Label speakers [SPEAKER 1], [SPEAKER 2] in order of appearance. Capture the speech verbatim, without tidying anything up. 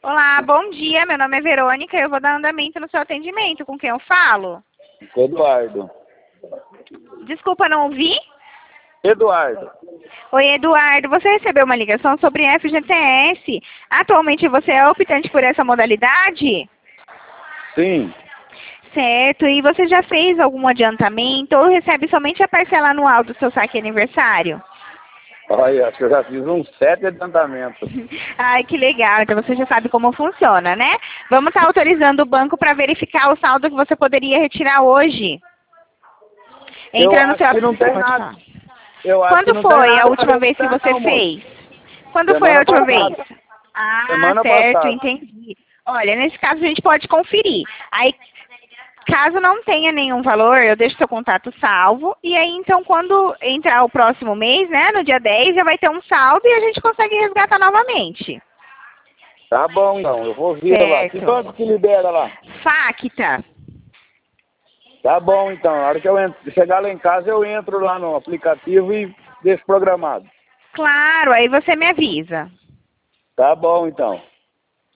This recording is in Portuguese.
[SPEAKER 1] Olá, bom dia. Meu nome é Verônica e eu vou dar andamento no seu atendimento. Com quem eu falo?
[SPEAKER 2] Eduardo.
[SPEAKER 1] Desculpa, não ouvi?
[SPEAKER 2] Eduardo.
[SPEAKER 1] Oi, Eduardo. Você recebeu uma ligação sobre F G T S. Atualmente você é optante por essa modalidade?
[SPEAKER 2] Sim.
[SPEAKER 1] Certo. E você já fez algum adiantamento ou recebe somente a parcela anual do seu saque aniversário?
[SPEAKER 2] Olha, acho que eu já fiz uns sete adiantamentos.
[SPEAKER 1] Ai, que legal. Então você já sabe como funciona, né? Vamos estar autorizando o banco para verificar o saldo que você poderia retirar hoje.
[SPEAKER 2] Eu
[SPEAKER 1] Entra no
[SPEAKER 2] acho
[SPEAKER 1] seu...
[SPEAKER 2] que não tem
[SPEAKER 1] Pode
[SPEAKER 2] nada.
[SPEAKER 1] falar.
[SPEAKER 2] Eu acho que
[SPEAKER 1] Quando
[SPEAKER 2] não tem
[SPEAKER 1] foi a
[SPEAKER 2] nada
[SPEAKER 1] última
[SPEAKER 2] pra
[SPEAKER 1] vez que
[SPEAKER 2] retirar,
[SPEAKER 1] você
[SPEAKER 2] não, moço.
[SPEAKER 1] fez? Quando foi a
[SPEAKER 2] Semana
[SPEAKER 1] última vez?
[SPEAKER 2] passada.
[SPEAKER 1] Ah,
[SPEAKER 2] Semana
[SPEAKER 1] certo,
[SPEAKER 2] passada.
[SPEAKER 1] entendi. Olha, nesse caso a gente pode conferir. Aí, caso não tenha nenhum valor, eu deixo seu contato salvo. E aí, então, quando entrar o próximo mês, né, no dia dez, já vai ter um saldo e a gente consegue resgatar novamente.
[SPEAKER 2] Tá bom, então. Eu vou vir lá. Que
[SPEAKER 1] Certo.
[SPEAKER 2] banco que libera lá?
[SPEAKER 1] Facta.
[SPEAKER 2] Tá bom, então. Na hora que eu entro, chegar lá em casa, eu entro lá no aplicativo e deixo programado.
[SPEAKER 1] Claro, aí você me avisa.
[SPEAKER 2] Tá bom, então.